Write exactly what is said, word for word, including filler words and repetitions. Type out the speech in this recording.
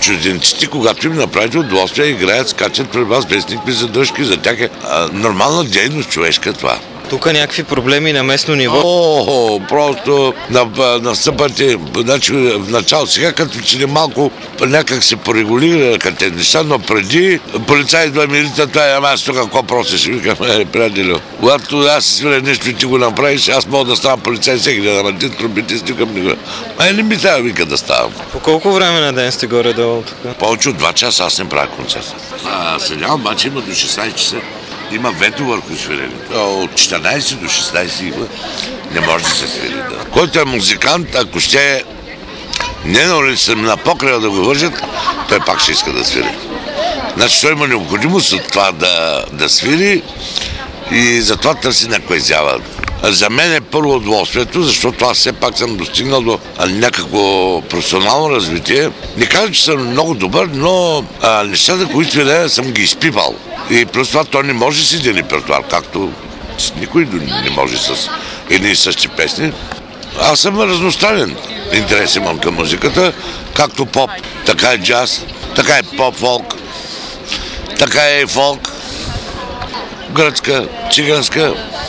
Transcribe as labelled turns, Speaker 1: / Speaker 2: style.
Speaker 1: чужденците, когато им направите удоволствие, играят, скачат пред вас без никакви задръжки, за тях е а, нормална дейност човешка това.
Speaker 2: Тук някакви проблеми на местно ниво?
Speaker 1: О, просто настъпате, значи в начало сега като че ли малко някак се порегулира като неща, но преди полицай идва милица, това е, ама аз тук какво просто ще викам, е, приятелю. Когато аз си свиря нещо и ти го направиш, аз мога да ставам полицай всеки ден, ама ти тромбетист викам не го. Ай, не ми трябва вика да ставам.
Speaker 2: По колко време на ден сте горе-долу тук?
Speaker 1: Повече от два часа аз не правя концерт. А, сега обаче има до шестнайсет часа. Има вето върху свиренето. От четиринайсет до шестнайсет има. Не може да се свири. Да. Който е музикант, ако ще не на улица, на покрая да го вържат, той пак ще иска да свири. Значи той има необходимост от това да, да свири и затова търси някаква изява. За мен е първо удоволствието, защото аз все пак съм достигнал до някакво професионално развитие. Не кажа, че съм много добър, но а, нещата, които свиря, съм ги изпипал. И плюс това той не може си да репертуар, както никой не може с едни и същи песни. Аз съм разностранен. Интерес имам към музиката, както поп, така и джаз, така и поп-фолк, така и фолк, гръцка, циганска.